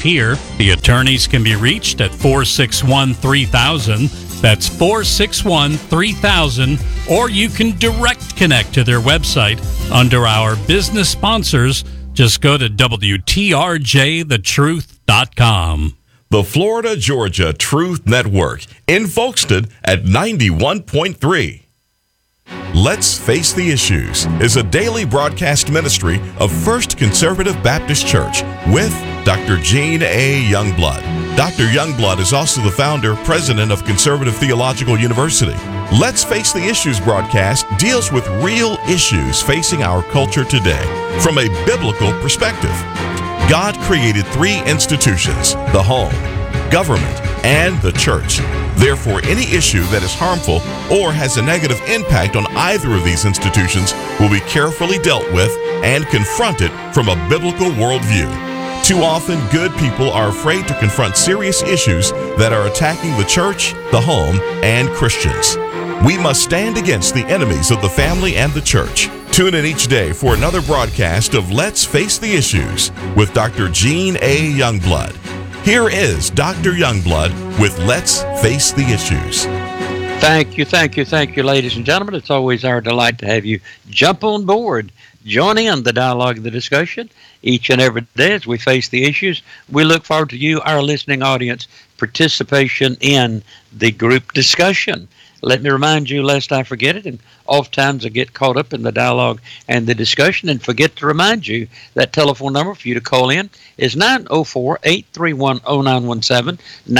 here. The attorneys can be reached at 461-3000. That's 461-3000. Or you can direct connect to their website under our business sponsors. Just go to WTRJTheTruth.com. The Florida Georgia Truth Network in Folkestone at 91.3. Let's Face the Issues is a daily broadcast ministry of First Conservative Baptist Church with Dr. Gene A. Youngblood. Dr. Youngblood is also the founder, president of Conservative Theological University. Let's Face the Issues broadcast deals with real issues facing our culture today from a biblical perspective. God created three institutions: the home, government, and the church. Therefore, any issue that is harmful or has a negative impact on either of these institutions will be carefully dealt with and confronted from a biblical worldview. Too often, good people are afraid to confront serious issues that are attacking the church, the home, and Christians. We must stand against the enemies of the family and the church. Tune in each day for another broadcast of Let's Face the Issues with Dr. Gene A. Youngblood. Here is Dr. Youngblood with Let's Face the Issues. Thank you, ladies and gentlemen. It's always our delight to have you jump on board, join in the dialogue and the discussion each and every day as we face the issues. We look forward to you, our listening audience, participation in the group discussion. Let me remind you, lest I forget it, and oftentimes I get caught up in the dialogue and the discussion and forget to remind you that telephone number for you to call in is 904-831-0917,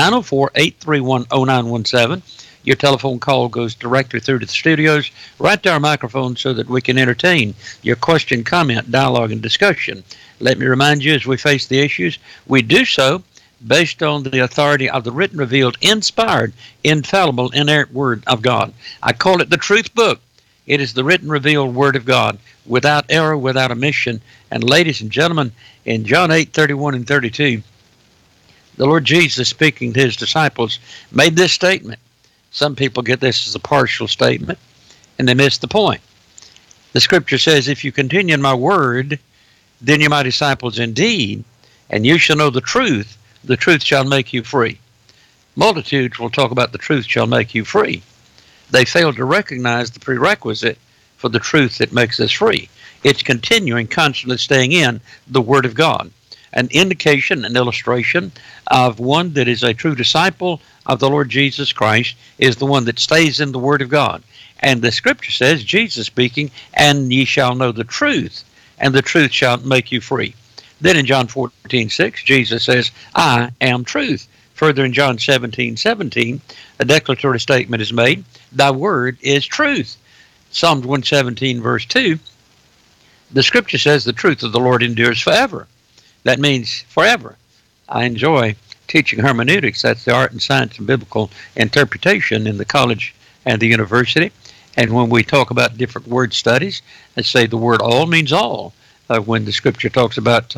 904-831-0917. Your telephone call goes directly through to the studios, right to our microphone so that we can entertain your question, comment, dialogue, and discussion. Let me remind you, as we face the issues, we do so based on the authority of the written, revealed, inspired, infallible, inerrant Word of God. I call it the Truth Book. It is the written, revealed Word of God, without error, without omission. And ladies and gentlemen, in John 8:31 and 32, the Lord Jesus, speaking to his disciples, made this statement. Some people get this as a partial statement, and they miss the point. The Scripture says, if you continue in my word, then you're my disciples indeed, and you shall know the truth shall make you free. Multitudes will talk about the truth shall make you free. They fail to recognize the prerequisite for the truth that makes us free. It's continuing, constantly staying in the Word of God. An indication, an illustration of one that is a true disciple of the Lord Jesus Christ is the one that stays in the Word of God. And the Scripture says, Jesus speaking, and ye shall know the truth, and the truth shall make you free. Then in John 14:6, Jesus says, I am truth. Further in John 17:17, a declaratory statement is made, thy word is truth. Psalms 117, verse 2, the Scripture says the truth of the Lord endures forever. That means forever. I enjoy teaching hermeneutics. That's the art and science of biblical interpretation in the college and the university. And when we talk about different word studies, let's say the word all means all. When the Scripture talks about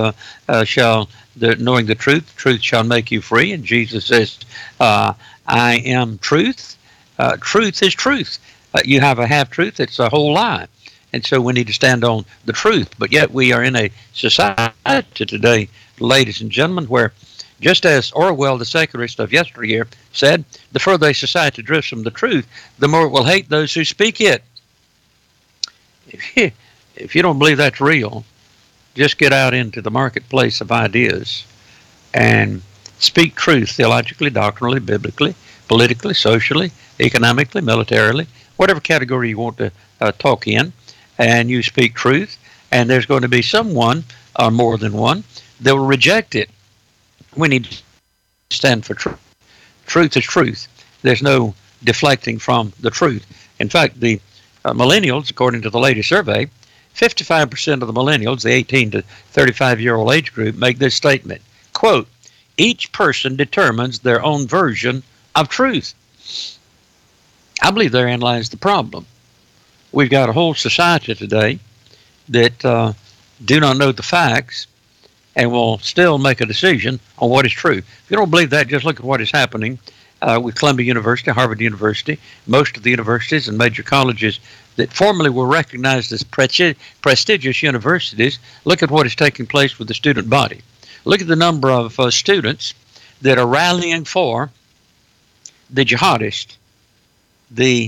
knowing the truth shall make you free, and Jesus says, I am truth. Truth is truth. You have a half-truth, it's a whole lie. And so we need to stand on the truth. But yet we are in a society today, ladies and gentlemen, where just as Orwell, the secularist of yesteryear, said, the further a society drifts from the truth, the more it will hate those who speak it. If you don't believe that's real, just get out into the marketplace of ideas and speak truth theologically, doctrinally, biblically, politically, socially, economically, militarily, whatever category you want to talk in, and you speak truth, and there's going to be someone, or more than one, that will reject it. We need to stand for truth. Truth is truth. There's no deflecting from the truth. In fact, the millennials, according to the latest survey, 55% of the millennials, the 18 to 35-year-old age group, make this statement, quote, each person determines their own version of truth. I believe therein lies the problem. We've got a whole society today that do not know the facts and will still make a decision on what is true. If you don't believe that, just look at what is happening with Columbia University, Harvard University, most of the universities and major colleges that formerly were recognized as prestigious universities. Look at what is taking place with the student body. Look at the number of students that are rallying for the jihadists, the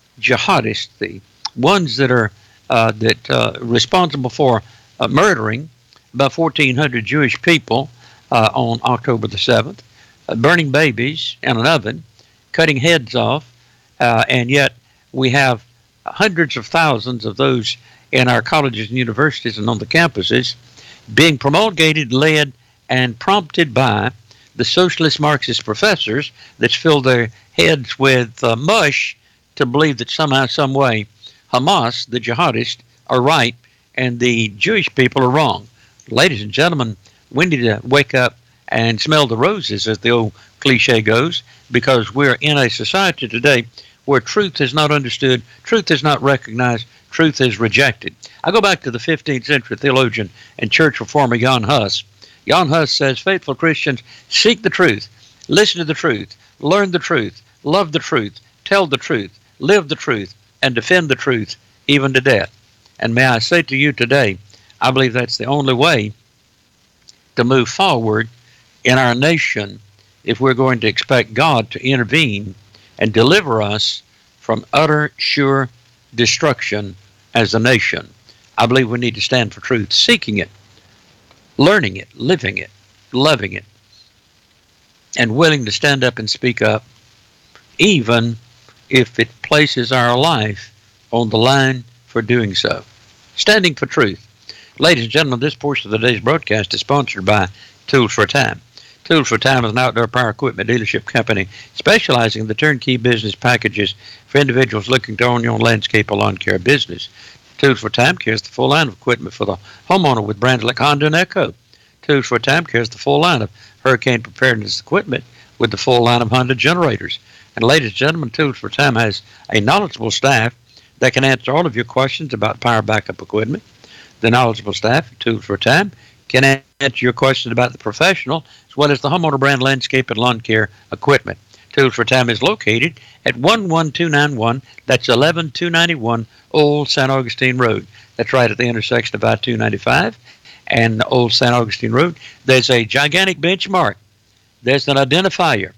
ones that are responsible for murdering about 1,400 Jewish people on October the 7th, burning babies in an oven, cutting heads off, and yet we have hundreds of thousands of those in our colleges and universities and on the campuses being promulgated, led, and prompted by the socialist Marxist professors that's filled their heads with mush to believe that somehow, some way, Hamas, the jihadists, are right and the Jewish people are wrong. Ladies and gentlemen, we need to wake up and smell the roses, as the old cliche goes, because we're in a society today where truth is not understood, truth is not recognized, truth is rejected. I go back to the 15th century theologian and church reformer Jan Hus. Jan Hus says, faithful Christians seek the truth, listen to the truth, learn the truth, love the truth, tell the truth, live the truth, and defend the truth, even to death. And may I say to you today, I believe that's the only way to move forward in our nation if we're going to expect God to intervene and deliver us from utter, sure destruction as a nation. I believe we need to stand for truth, seeking it, learning it, living it, loving it, and willing to stand up and speak up, even if it places our life on the line for doing so. Standing for truth. Ladies and gentlemen, this portion of the day's broadcast is sponsored by Tools for Time. Tools for Time is an outdoor power equipment dealership company specializing in the turnkey business packages for individuals looking to own your own landscape or lawn care business. Tools for Time carries the full line of equipment for the homeowner with brands like Honda and Echo. Tools for Time carries the full line of hurricane preparedness equipment with the full line of Honda generators. And ladies and gentlemen, Tools for Time has a knowledgeable staff that can answer all of your questions about power backup equipment. The knowledgeable staff at Tools for Time can answer your questions about the professional as well as the homeowner brand landscape and lawn care equipment. Tools for Time is located at 11291, that's 11291 Old St. Augustine Road. That's right at the intersection of I-295 and Old St. Augustine Road. There's a gigantic benchmark. There's an identifier,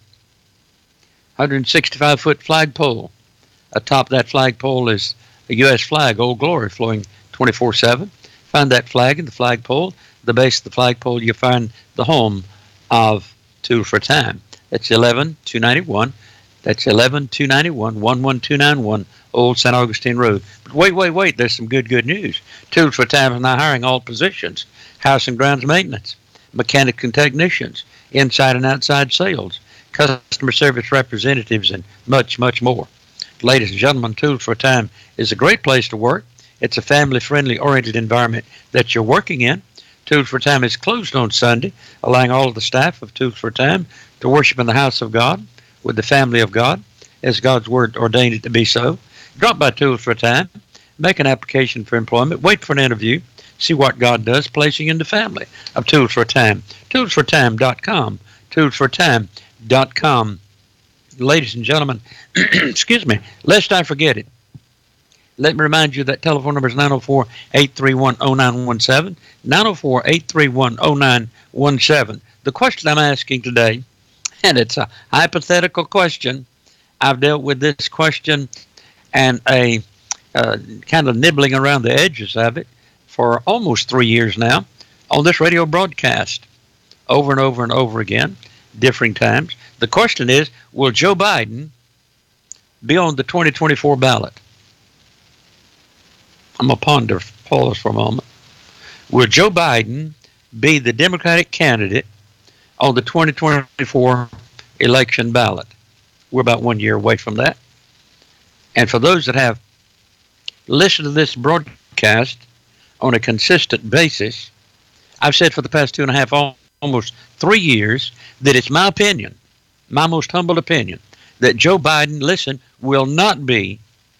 165-foot flagpole. Atop that flagpole is a U.S. flag, Old Glory, flowing 24/7. Find that flag in the flagpole. The base of the flagpole, you find the home of Tools for Time. That's 11291. That's 11291, 11291 Old St. Augustine Road. But wait. There's some good news. Tools for Time is now hiring all positions: house and grounds maintenance, mechanics and technicians, inside and outside sales, customer service representatives, and much more. Ladies and gentlemen, Tools for Time is a great place to work. It's a family-friendly oriented environment that you're working in. Tools for Time is closed on Sunday, allowing all of the staff of Tools for Time to worship in the house of God with the family of God, as God's Word ordained it to be so. Drop by Tools for Time, make an application for employment, wait for an interview, see what God does, placing in the family of Tools for Time. ToolsForTime.com, ToolsForTime.com. Ladies and gentlemen, excuse me, lest I forget it, let me remind you that telephone number is 904-831-0917, 904-831-0917. The question I'm asking today, and it's a hypothetical question. I've dealt with this question and a kind of nibbling around the edges of it for almost 3 years now on this radio broadcast, over and over again, differing times. The question is, will Joe Biden be on the 2024 ballot? I'm going to pause for a moment. Will Joe Biden be the Democratic candidate on the 2024 election ballot? We're about 1 year away from that. And for those that have listened to this broadcast on a consistent basis, I've said for the past 2.5, almost 3 years, that it's my opinion, my most humble opinion, that Joe Biden, will not be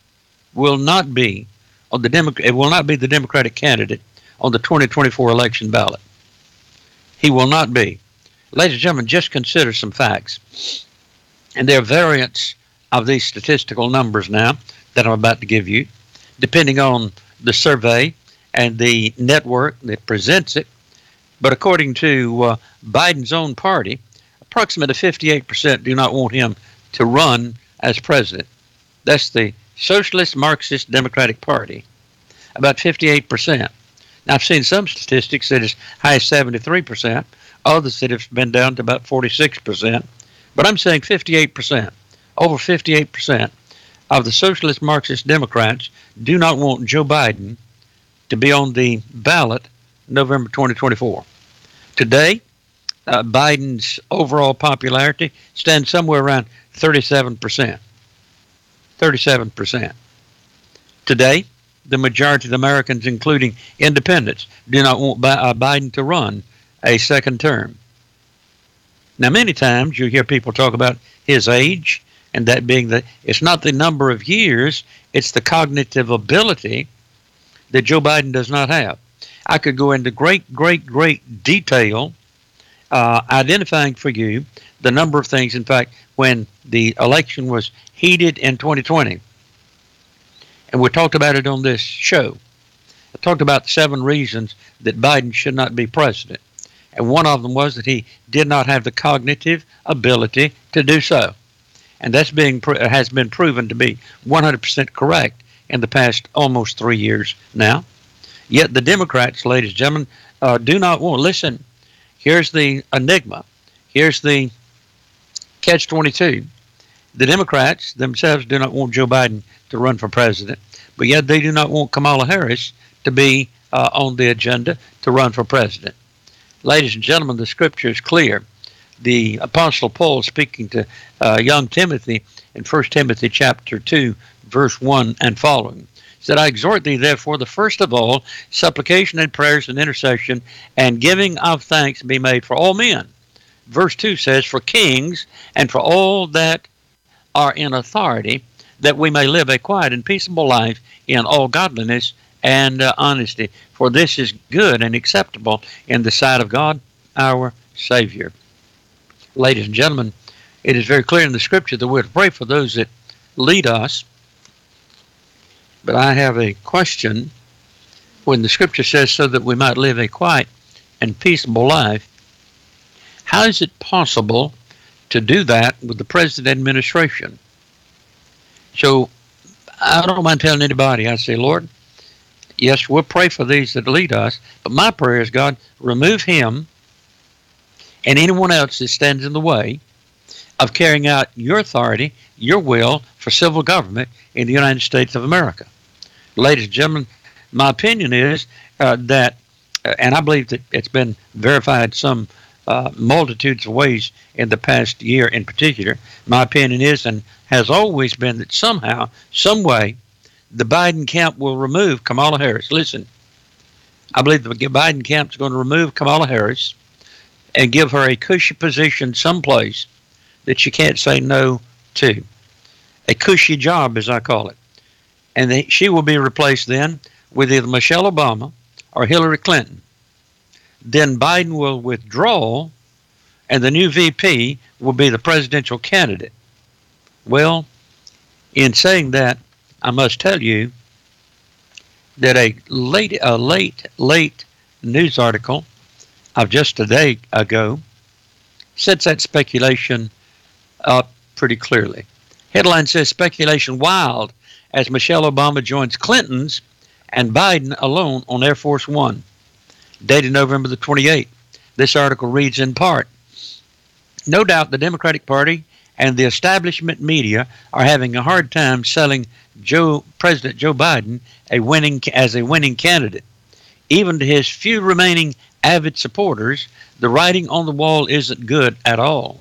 on the it will not be the Democratic candidate on the 2024 election ballot. He will not be. Ladies and gentlemen, just consider some facts. And there are variants of these statistical numbers now that I'm about to give you, depending on the survey and the network that presents it. But according to Biden's own party, approximately 58% do not want him to run as president. That's the Socialist Marxist Democratic Party, about 58%. Now, I've seen some statistics that as high as 73%, others that have been down to about 46%, but I'm saying 58%, over 58% of the Socialist Marxist Democrats do not want Joe Biden to be on the ballot November 2024. Today, Biden's overall popularity stands somewhere around 37%. 37%. Today, the majority of Americans, including independents, do not want Biden to run a second term. Now, many times you hear people talk about his age, and that being that it's not the number of years, it's the cognitive ability that Joe Biden does not have. I could go into great detail identifying for you the number of things. In fact, when the election was heated in 2020, and we talked about it on this show, I talked about 7 reasons that Biden should not be president. And one of them was that he did not have the cognitive ability to do so. And that's has been proven to be 100% correct in the past almost 3 years now. Yet the Democrats, ladies and gentlemen, do not want. Listen, here's the enigma. Here's the catch-22. The Democrats themselves do not want Joe Biden to run for president, but yet they do not want Kamala Harris to be on the agenda to run for president. Ladies and gentlemen, the scripture is clear. The Apostle Paul, speaking to young Timothy in 1 Timothy chapter 2, verse 1 and following, said, I exhort thee, therefore, the first of all, supplication and prayers and intercession and giving of thanks be made for all men. Verse 2 says, for kings and for all that are in authority, that we may live a quiet and peaceable life in all godliness and honesty. For this is good and acceptable in the sight of God, our Savior. Ladies and gentlemen, it is very clear in the scripture that we're to pray for those that lead us. But I have a question. When the scripture says so that we might live a quiet and peaceable life, how is it possible to do that with the present administration? So I don't mind telling anybody, I say, Lord, yes, we'll pray for these that lead us, but my prayer is, God, remove him and anyone else that stands in the way of carrying out your authority, your will for civil government in the United States of America. Ladies and gentlemen, my opinion is that, and I believe that it's been verified some multitudes of ways in the past year in particular, my opinion is and has always been that somehow, some way, the Biden camp will remove Kamala Harris. Listen, I believe the Biden camp is going to remove Kamala Harris and give her a cushy position someplace that she can't say no to. A cushy job, as I call it. And she will be replaced then with either Michelle Obama or Hillary Clinton. Then Biden will withdraw, and the new VP will be the presidential candidate. Well, in saying that, I must tell you that a late news article of just a day ago sets that speculation up pretty clearly. Headline says, speculation wild as Michelle Obama joins Clinton's and Biden alone on Air Force One. Dated November the 28th. This article reads in part, no doubt the Democratic Party and the establishment media are having a hard time selling President Joe Biden as a winning candidate. Even to his few remaining avid supporters, the writing on the wall isn't good at all.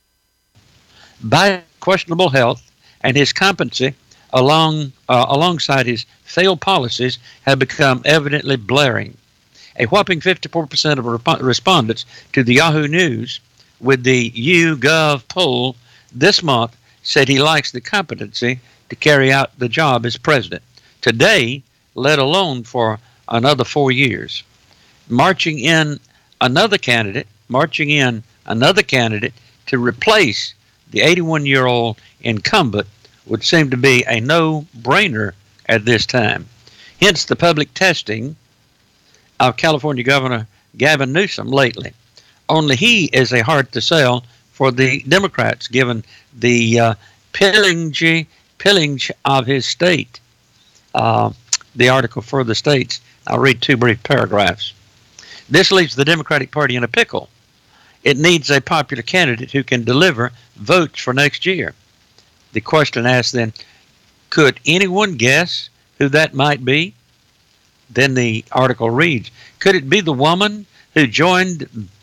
Biden's questionable health and his competency alongside his failed policies have become evidently blaring. A whopping 54% of respondents to the Yahoo News with the YouGov poll this month said he lacks the competency to carry out the job as president today, let alone for another 4 years. Marching in another candidate to replace the 81-year-old incumbent would seem to be a no-brainer at this time. Hence the public testing of California Governor Gavin Newsom lately. Only he is a hard to sell for the Democrats, given the pillage of his state. The article further states, I'll read 2 brief paragraphs. This leaves the Democratic Party in a pickle. It needs a popular candidate who can deliver votes for next year. The question asked then, could anyone guess who that might be? Then the article reads, could it be the woman who joined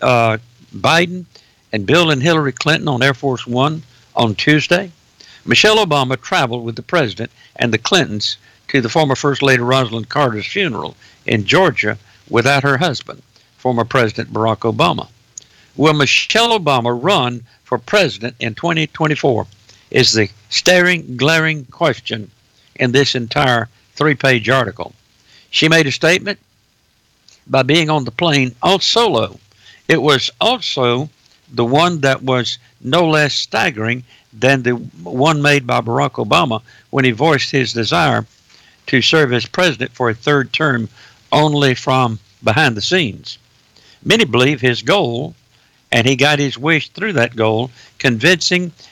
Biden and Bill and Hillary Clinton on Air Force One on Tuesday? Michelle Obama traveled with the president and the Clintons to the former First Lady Rosalind Carter's funeral in Georgia without her husband, former President Barack Obama. Will Michelle Obama run for president in 2024 is the staring, glaring question in this entire 3-page article. She made a statement by being on the plane all solo. It was also the one that was no less staggering than the one made by Barack Obama when he voiced his desire to serve as president for a 3rd term only from behind the scenes. Many believe his goal, and he got his wish through that goal, convinced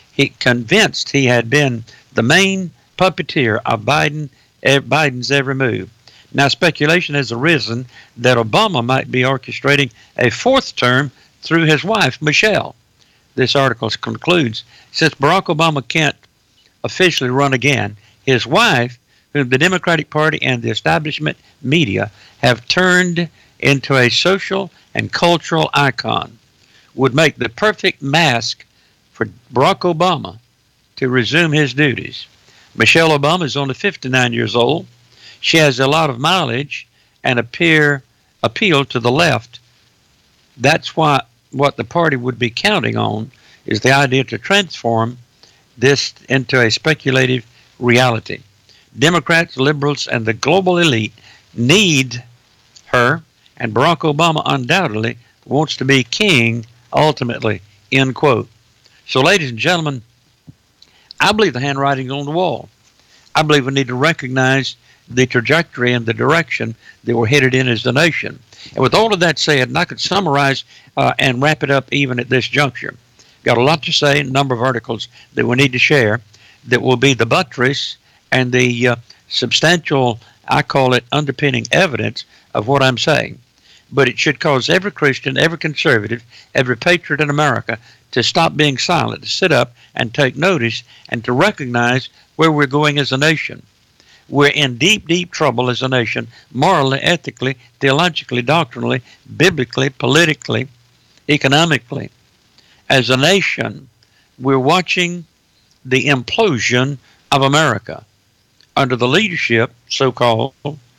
he had been the main puppeteer of Biden's every move. Now, speculation has arisen that Obama might be orchestrating a 4th term through his wife, Michelle. This article concludes, since Barack Obama can't officially run again, his wife, whom the Democratic Party and the establishment media have turned into a social and cultural icon, would make the perfect mask for Barack Obama to resume his duties. Michelle Obama is only 59 years old. She has a lot of mileage and appeal to the left. That's what the party would be counting on, is the idea to transform this into a speculative reality. Democrats, liberals, and the global elite need her, and Barack Obama undoubtedly wants to be king ultimately, end quote. So, ladies and gentlemen, I believe the handwriting's on the wall. I believe we need to recognize the trajectory and the direction that we're headed in as a nation. And with all of that said, and I could summarize and wrap it up even at this juncture. Got a lot to say, a number of articles that we need to share that will be the buttress and the substantial, I call it, underpinning evidence of what I'm saying. But it should cause every Christian, every conservative, every patriot in America to stop being silent, to sit up and take notice, and to recognize where we're going as a nation. We're in deep, deep trouble as a nation, morally, ethically, theologically, doctrinally, biblically, politically, economically. As a nation, we're watching the implosion of America under the leadership, so-called,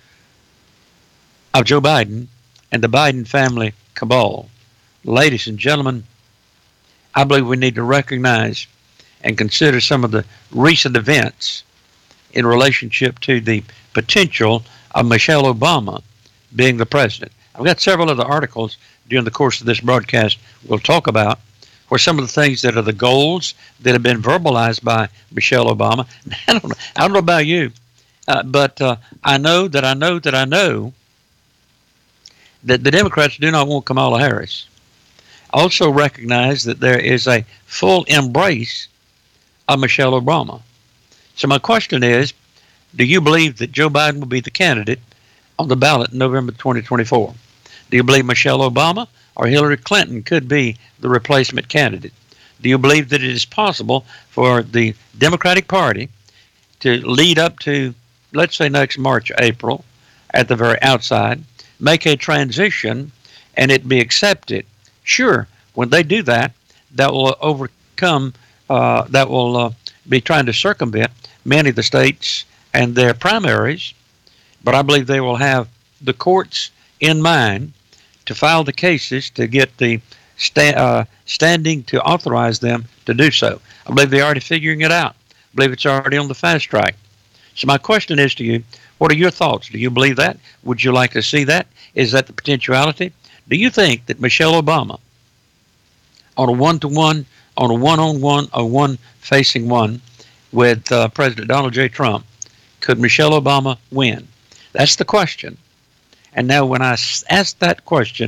of Joe Biden and the Biden family cabal. Ladies and gentlemen, I believe we need to recognize and consider some of the recent events in relationship to the potential of Michelle Obama being the president. I've got several other articles during the course of this broadcast we'll talk about, where some of the things that are the goals that have been verbalized by Michelle Obama. I don't know about you, but I know that the Democrats do not want Kamala Harris. Also recognize that there is a full embrace of Michelle Obama. So my question is, do you believe that Joe Biden will be the candidate on the ballot in November 2024? Do you believe Michelle Obama or Hillary Clinton could be the replacement candidate? Do you believe that it is possible for the Democratic Party to lead up to, let's say, next March, April, at the very outside, make a transition, and it be accepted? Sure, when they do that, that will overcome, be trying to circumvent many of the states and their primaries, but I believe they will have the courts in mind to file the cases to get the standing to authorize them to do so. I believe they're already figuring it out. I believe it's already on the fast track. So my question is to you, what are your thoughts? Do you believe that? Would you like to see that? Is that the potentiality? Do you think that Michelle Obama, on a one-to-one, on a one-on-one, or one-facing-one with President Donald J. Trump, could Michelle Obama win? That's the question. And now when I ask that question,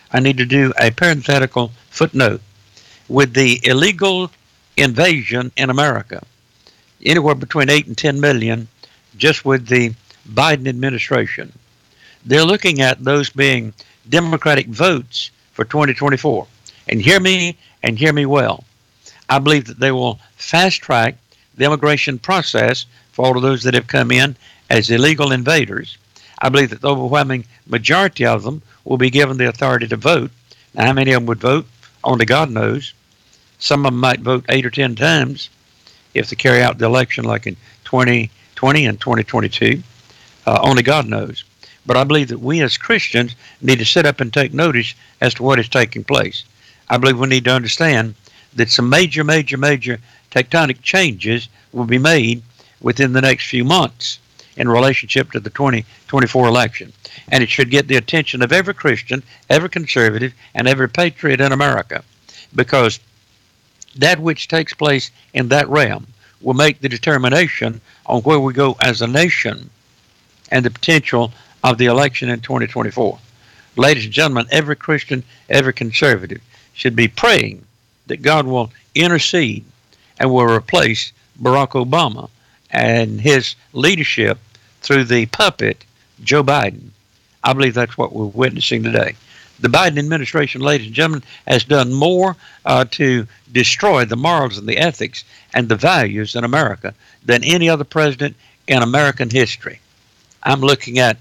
I need to do a parenthetical footnote. With the illegal invasion in America, anywhere between 8 and 10 million, just with the Biden administration, they're looking at those being Democratic votes for 2024. And hear me well. I believe that they will fast track the immigration process for all of those that have come in as illegal invaders. I believe that the overwhelming majority of them will be given the authority to vote. Now, how many of them would vote? Only God knows. Some of them might vote 8 or 10 times if they carry out the election like in 2020 and 2022. Only God knows. But I believe that we as Christians need to sit up and take notice as to what is taking place. I believe we need to understand that some major tectonic changes will be made within the next few months in relationship to the 2024 election. And it should get the attention of every Christian, every conservative, and every patriot in America, because that which takes place in that realm will make the determination on where we go as a nation and the potential of the election in 2024. Ladies and gentlemen, every Christian, every conservative should be praying that God will intercede and will replace Barack Obama and his leadership through the puppet Joe Biden. I believe that's what we're witnessing today. The Biden administration, ladies and gentlemen, has done more to destroy the morals and the ethics and the values in America than any other president in American history. I'm looking at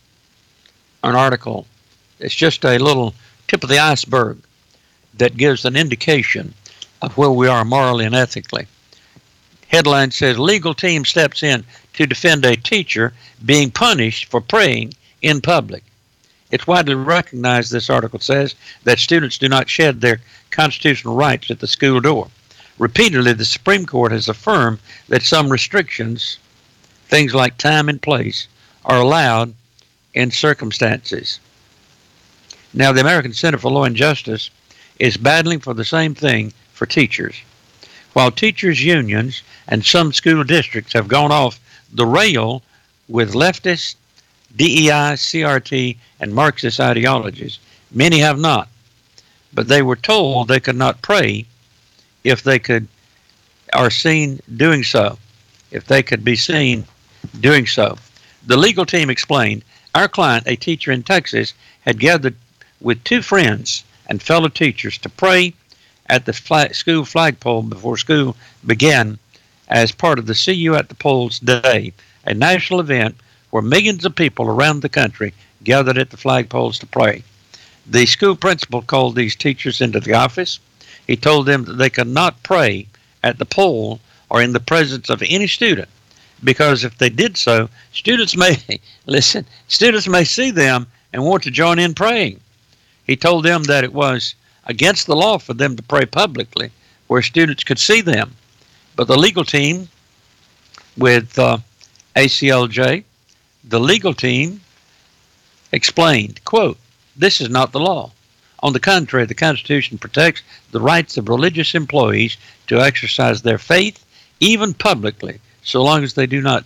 an article. It's just a little tip of the iceberg that gives an indication of where we are morally and ethically. Headline says, legal team steps in to defend a teacher being punished for praying in public. It's widely recognized, this article says, that students do not shed their constitutional rights at the school door. Repeatedly, the Supreme Court has affirmed that some restrictions, things like time and place, are allowed in circumstances. Now, the American Center for Law and Justice is battling for the same thing for teachers. While teachers' unions and some school districts have gone off the rail with leftist, DEI, CRT, and Marxist ideologies, many have not. But they were told they could not pray if they are seen doing so, if they could be seen doing so. The legal team explained, our client, a teacher in Texas, had gathered with 2 friends and fellow teachers to pray at the school flagpole before school began as part of the See You at the Polls Day, a national event where millions of people around the country gathered at the flagpoles to pray. The school principal called these teachers into the office. He told them that they could not pray at the pole or in the presence of any student, because if they did so, students may see them and want to join in praying. He told them that it was against the law for them to pray publicly where students could see them. But the legal team with ACLJ, the legal team explained, quote, this is not the law. On the contrary, the Constitution protects the rights of religious employees to exercise their faith, even publicly, so long as they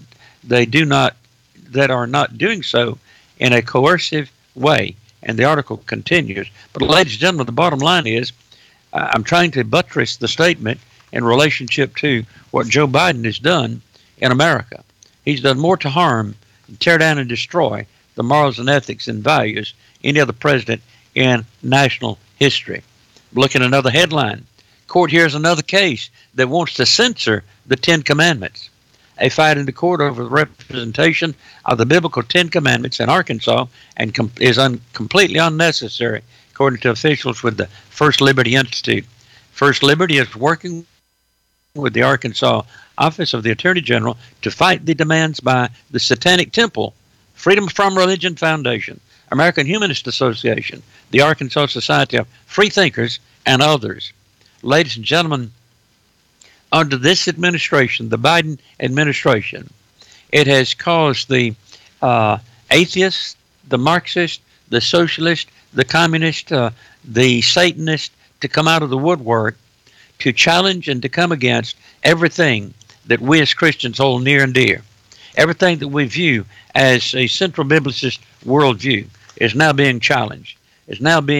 are not doing so in a coercive way. And the article continues. But ladies and gentlemen, the bottom line is, I'm trying to buttress the statement in relationship to what Joe Biden has done in America. He's done more to harm, tear down, and destroy the morals and ethics and values any other president in national history. Look at another headline. Court hears another case that wants to censor the 10 Commandments. A fight in the court over the representation of the biblical 10 Commandments in Arkansas is completely unnecessary, according to officials with the First Liberty Institute. First Liberty is working with the Arkansas Office of the Attorney General to fight the demands by the Satanic Temple, Freedom from Religion Foundation, American Humanist Association, the Arkansas Society of Free Thinkers, and others. Ladies and gentlemen, under this administration, the Biden administration, it has caused the atheists, the Marxists, the socialists, the communists, the Satanists to come out of the woodwork to challenge and to come against everything that we as Christians hold near and dear. Everything that we view as a central biblicist worldview is now being challenged, is now being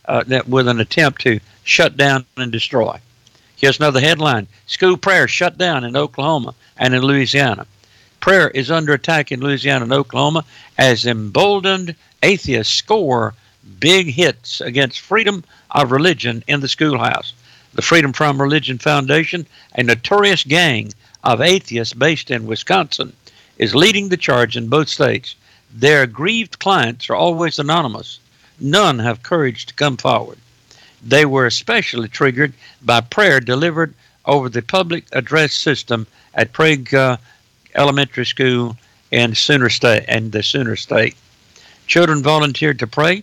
with an attempt to shut down and destroy. Here's another headline. School prayer shut down in Oklahoma and in Louisiana. Prayer is under attack in Louisiana and Oklahoma as emboldened atheists score big hits against freedom of religion in the schoolhouse. The Freedom From Religion Foundation, a notorious gang of atheists based in Wisconsin, is leading the charge in both states. Their aggrieved clients are always anonymous. None have courage to come forward. They were especially triggered by prayer delivered over the public address system at Prague Elementary School in the Sooner State. Children volunteered to pray,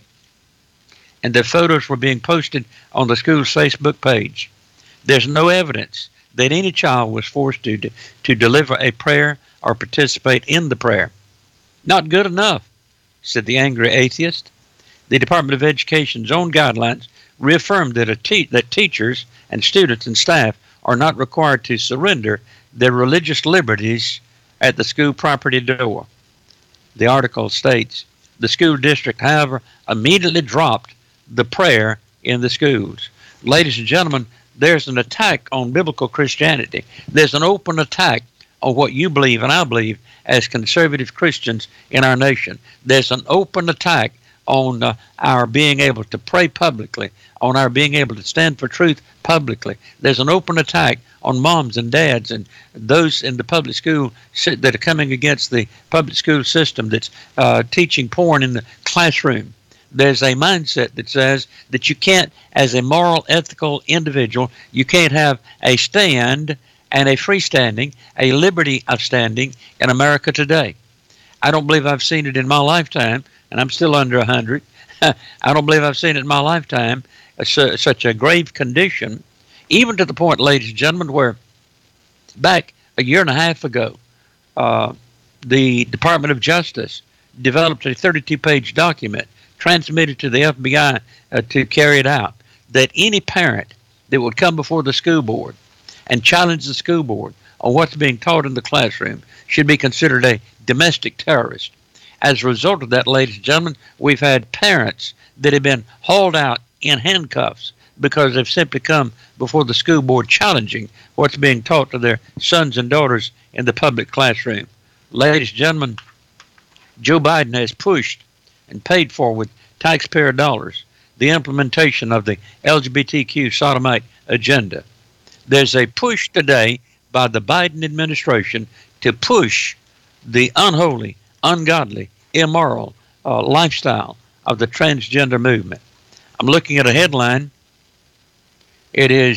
and their photos were being posted on the school's Facebook page. There's no evidence that any child was forced to deliver a prayer or participate in the prayer. Not good enough, said the angry atheist. The Department of Education's own guidelines reaffirmed that teachers and students and staff are not required to surrender their religious liberties at the school property door. The article states, the school district, however, immediately dropped the prayer in the schools. Ladies and gentlemen, there's an attack on biblical Christianity. There's an open attack on what you believe and I believe as conservative Christians in our nation. There's an open attack on our being able to pray publicly, on our being able to stand for truth publicly. There's an open attack on moms and dads and those in the public school that are coming against the public school system that's teaching porn in the classroom. There's a mindset that says that you can't, as a moral, ethical individual, you can't have a stand and a freestanding, a liberty of standing in America today. I don't believe I've seen it in my lifetime, and I'm still under 100. I don't believe I've seen it in my lifetime, such a grave condition, even to the point, ladies and gentlemen, where back a year and a half ago, the Department of Justice developed a 32-page document transmitted to the FBI to carry it out, that any parent that would come before the school board and challenge the school board on what's being taught in the classroom should be considered a domestic terrorist. As a result of that, ladies and gentlemen, we've had parents that have been hauled out in handcuffs because they've simply come before the school board challenging what's being taught to their sons and daughters in the public classroom. Ladies and gentlemen, Joe Biden has pushed and paid for with taxpayer dollars the implementation of the LGBTQ sodomite agenda. There's a push today by the Biden administration to push the unholy, ungodly, immoral lifestyle of the transgender movement. I'm looking at a headline. It is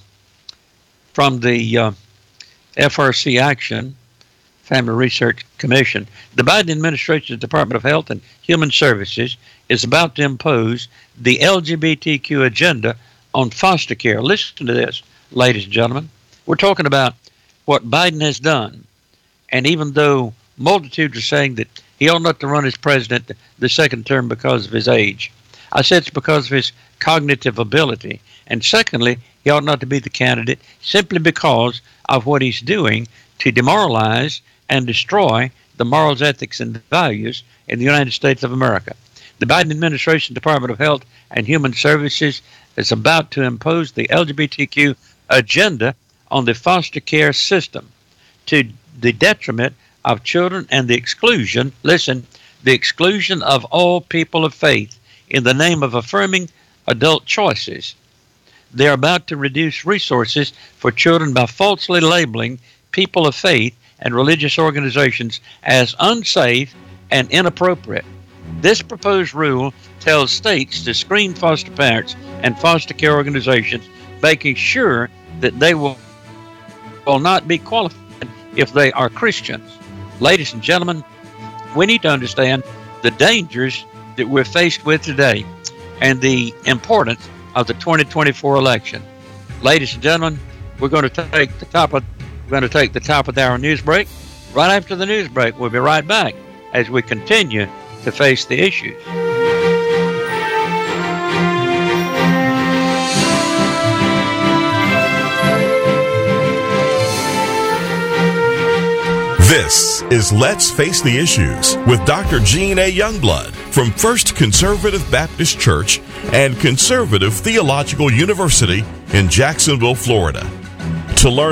from the FRC Action, Family Research Commission. The Biden administration's Department of Health and Human Services is about to impose the LGBTQ agenda on foster care. Listen to this, ladies and gentlemen. We're talking about what Biden has done. And even though multitudes are saying that he ought not to run as president the second term because of his age, I said it's because of his cognitive ability. And secondly, he ought not to be the candidate simply because of what he's doing to demoralize and destroy the morals, ethics, and values in the United States of America. The Biden administration Department of Health and Human Services is about to impose the LGBTQ agenda on the foster care system to the detriment of children and the exclusion, listen, the exclusion of all people of faith in the name of affirming adult choices. They're about to reduce resources for children by falsely labeling people of faith and religious organizations as unsafe and inappropriate. This proposed rule tells states to screen foster parents and foster care organizations, making sure that they will not be qualified if they are Christians. Ladies and gentlemen, we need to understand the dangers that we're faced with today and the importance of the 2024 election. Ladies and gentlemen, we're going to take the top of the hour news break. Right after the news break, we'll be right back as we continue to face the issues. This is Let's Face the Issues with Dr. Gene A. Youngblood from First Conservative Baptist Church and Conservative Theological University in Jacksonville, Florida. To learn